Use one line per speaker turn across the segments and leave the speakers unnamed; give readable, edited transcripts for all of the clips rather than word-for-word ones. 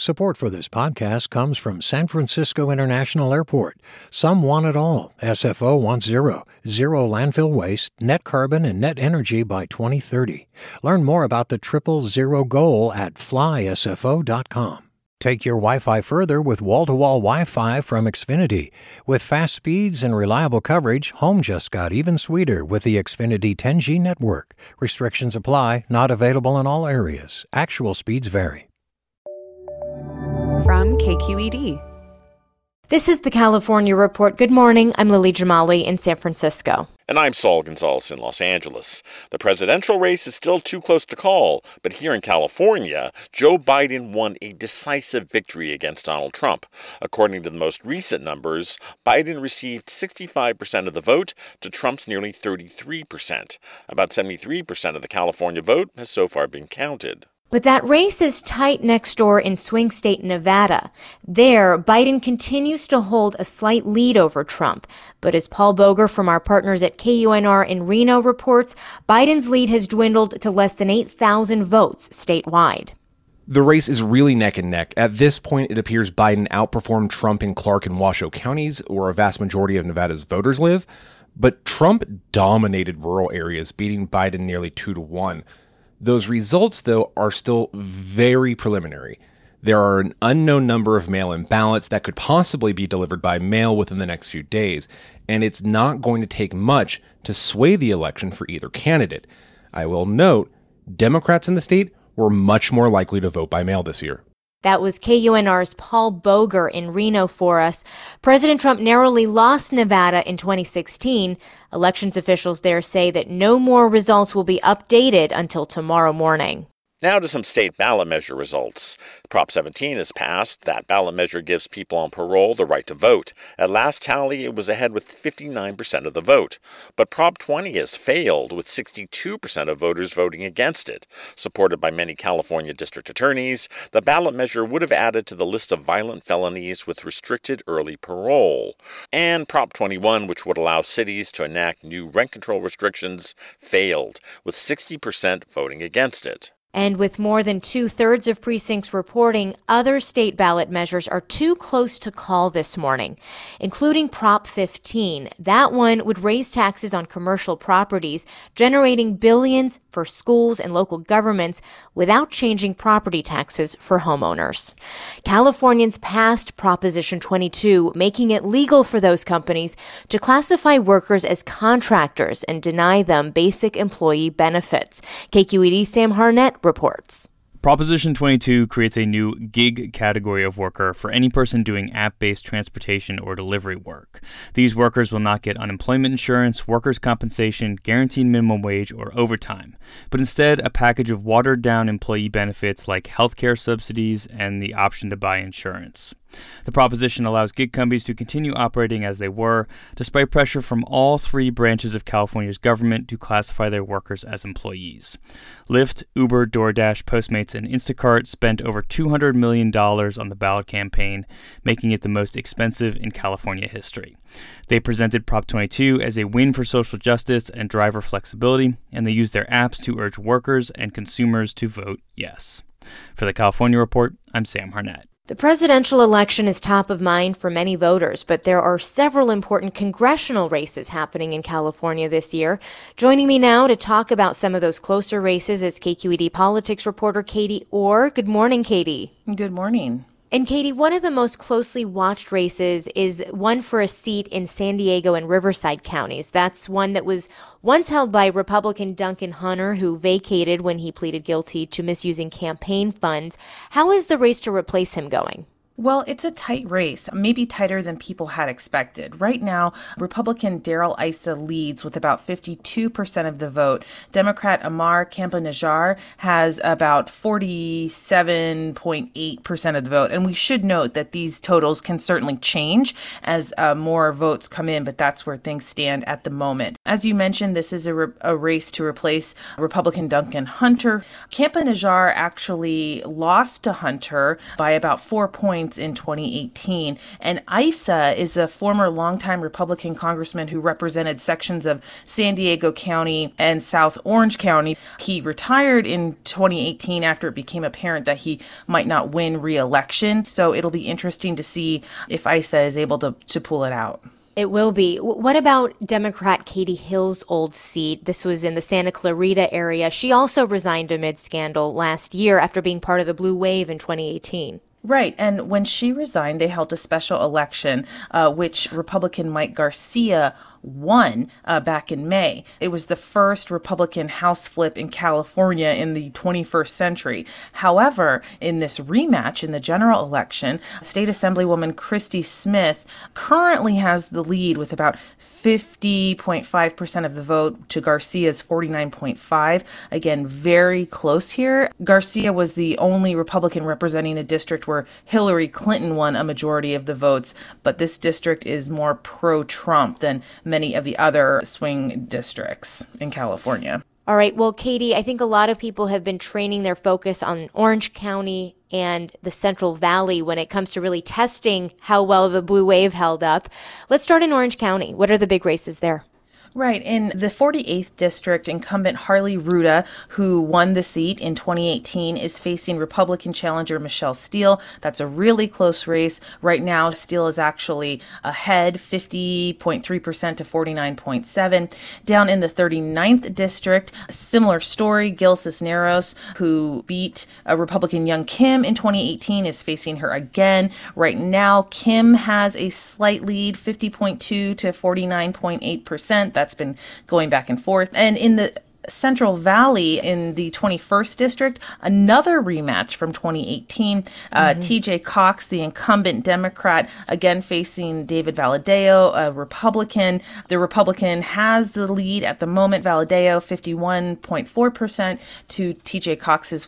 Support for this podcast comes from San Francisco International Airport. Some want it all. SFO wants zero landfill waste, net carbon, and net energy by 2030. Learn more about the 000 goal at flysfo.com. Take your Wi-Fi further with wall-to-wall Wi-Fi from Xfinity. With fast speeds and reliable coverage, home just got even sweeter with the Xfinity 10G network. Restrictions apply, not available in all areas. Actual speeds vary.
From KQED.
This is the California Report. Good morning. I'm Lily Jamali in San Francisco.
And I'm Saul Gonzalez in Los Angeles. The presidential race is still too close to call, but here in California, Joe Biden won a decisive victory against Donald Trump. According to the most recent numbers, Biden received 65% of the vote to Trump's nearly 33%. About 73% of the California vote has so far been counted.
But that race is tight next door in swing state Nevada. There, Biden continues to hold a slight lead over Trump. But as Paul Boger from our partners at KUNR in Reno reports, Biden's lead has dwindled to less than 8,000 votes statewide.
The race is really neck and neck. At this point, it appears Biden outperformed Trump in Clark and Washoe counties, where a vast majority of Nevada's voters live. But Trump dominated rural areas, beating Biden nearly 2-1. Those results, though, are still very preliminary. There are an unknown number of mail-in ballots that could possibly be delivered by mail within the next few days, and it's not going to take much to sway the election for either candidate. I will note, Democrats in the state were much more likely to vote by mail this year.
That was KUNR's Paul Boger in Reno for us. President Trump narrowly lost Nevada in 2016. Elections officials there say that no more results will be updated until tomorrow morning.
Now to some state ballot measure results. Prop 17 is passed. That ballot measure gives people on parole the right to vote. At last tally, it was ahead with 59% of the vote. But Prop 20 has failed, with 62% of voters voting against it. Supported by many California district attorneys, the ballot measure would have added to the list of violent felonies with restricted early parole. And Prop 21, which would allow cities to enact new rent control restrictions, failed, with 60% voting against it.
And with more than 2/3 of precincts reporting, other state ballot measures are too close to call this morning, including Prop 15. That one would raise taxes on commercial properties, generating billions for schools and local governments without changing property taxes for homeowners. Californians passed Proposition 22, making it legal for those companies to classify workers as contractors and deny them basic employee benefits. KQED's Sam Harnett reports.
Proposition 22 creates a new gig category of worker for any person doing app-based transportation or delivery work. These workers will not get unemployment insurance, workers' compensation, guaranteed minimum wage, or overtime, but instead a package of watered-down employee benefits like healthcare subsidies and the option to buy insurance. The proposition allows gig companies to continue operating as they were, despite pressure from all three branches of California's government to classify their workers as employees. Lyft, Uber, DoorDash, Postmates, and Instacart spent over $200 million on the ballot campaign, making it the most expensive in California history. They presented Prop 22 as a win for social justice and driver flexibility, and they used their apps to urge workers and consumers to vote yes. For the California Report, I'm Sam Harnett.
The presidential election is top of mind for many voters, but there are several important congressional races happening in California this year. Joining me now to talk about some of those closer races is KQED politics reporter Katie Orr. Good morning, Katie.
Good morning.
And Katie, one of the most closely watched races is one for a seat in San Diego and Riverside counties. That's one that was once held by Republican Duncan Hunter, who vacated when he pleaded guilty to misusing campaign funds. How is the race to replace him going?
Well, it's a tight race, maybe tighter than people had expected. Right now, Republican Darrell Issa leads with about 52% of the vote. Democrat Amar Campa-Najjar has about 47.8% of the vote. And we should note that these totals can certainly change as more votes come in, but that's where things stand at the moment. As you mentioned, this is a race to replace Republican Duncan Hunter. Campa-Najjar actually lost to Hunter by about 4 points points in 2018. And Issa is a former longtime Republican congressman who represented sections of San Diego County and South Orange County. He retired in 2018 after it became apparent that he might not win re-election. So it'll be interesting to see if Issa is able to pull it out.
It will be. What about Democrat Katie Hill's old seat? This was in the Santa Clarita area. She also resigned amid scandal last year after being part of the Blue Wave in 2018.
Right. And when she resigned, they held a special election, which Republican Mike Garcia won back in May. It was the first Republican House flip in California in the 21st century. However, in this rematch in the general election, State Assemblywoman Christy Smith currently has the lead with about 50.5% of the vote to Garcia's 49.5%. Again, very close here. Garcia was the only Republican representing a district where Hillary Clinton won a majority of the votes, but this district is more pro-Trump than many of the other swing districts in California.
All right. Well, Katie, I think a lot of people have been training their focus on Orange County and the Central Valley when it comes to really testing how well the Blue Wave held up. Let's start in Orange County. What are the big races there?
Right. In the 48th district, incumbent Harley Ruda, who won the seat in 2018, is facing Republican challenger Michelle Steele. That's a really close race. Right now, Steele is actually ahead, 50.3% to 49.7%. Down in the 39th district, similar story. Gil Cisneros, who beat Republican Young Kim in 2018, is facing her again. Right now, Kim has a slight lead, 50.2 to 49.8%. That's been going back and forth. And in the Central Valley, in the 21st district, another rematch from 2018. TJ Cox, the incumbent Democrat, again facing David Valadao, a Republican. The Republican has the lead at the moment. Valadao, 51.4% to TJ Cox's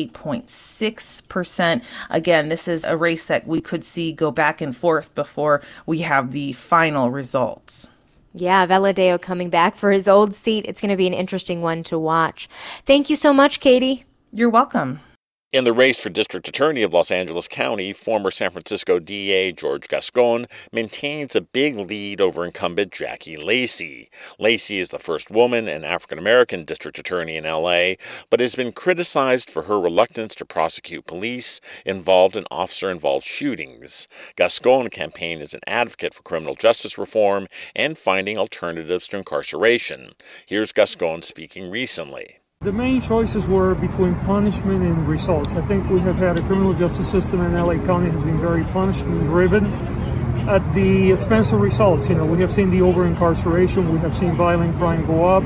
48.6%. Again, this is a race that we could see go back and forth before we have the final results.
Yeah, Valadao coming back for his old seat. It's going to be an interesting one to watch. Thank you so much, Katie.
You're welcome.
In the race for District Attorney of Los Angeles County, former San Francisco DA George Gascon maintains a big lead over incumbent Jackie Lacey. Lacey is the first woman and African-American district attorney in L.A., but has been criticized for her reluctance to prosecute police involved in officer-involved shootings. Gascon campaigned as an advocate for criminal justice reform and finding alternatives to incarceration. Here's Gascon speaking recently.
The main choices were between punishment and results. I think we have had a criminal justice system in LA County has been very punishment-driven at the expense of results. We have seen the over-incarceration. We have seen violent crime go up.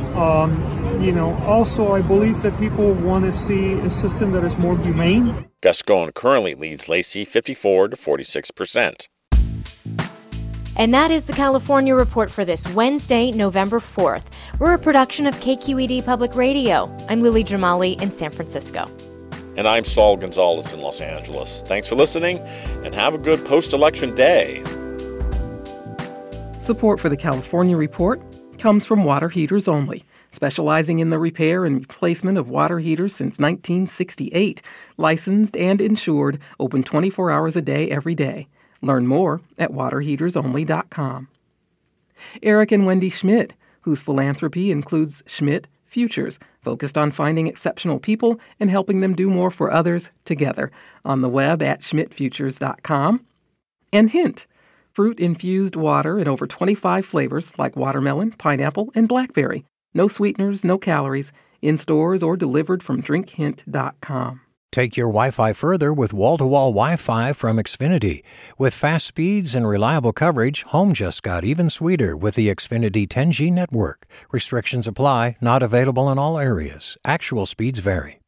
Also, I believe that people want to see a system that is more humane.
Gascon currently leads Lacey 54 to 46%.
And that is the California Report for this Wednesday, November 4th. We're a production of KQED Public Radio. I'm Lily Jamali in San Francisco.
And I'm Saul Gonzalez in Los Angeles. Thanks for listening, and have a good post-election day.
Support for the California Report comes from Water Heaters Only, specializing in the repair and replacement of water heaters since 1968. Licensed and insured, open 24 hours a day every day. Learn more at waterheatersonly.com. Eric and Wendy Schmidt, whose philanthropy includes Schmidt Futures, focused on finding exceptional people and helping them do more for others together, on the web at schmidtfutures.com. And Hint, fruit-infused water in over 25 flavors like watermelon, pineapple, and blackberry. No sweeteners, no calories, in stores or delivered from drinkhint.com.
Take your Wi-Fi further with wall-to-wall Wi-Fi from Xfinity. With fast speeds and reliable coverage, home just got even sweeter with the Xfinity 10G network. Restrictions apply, not available in all areas. Actual speeds vary.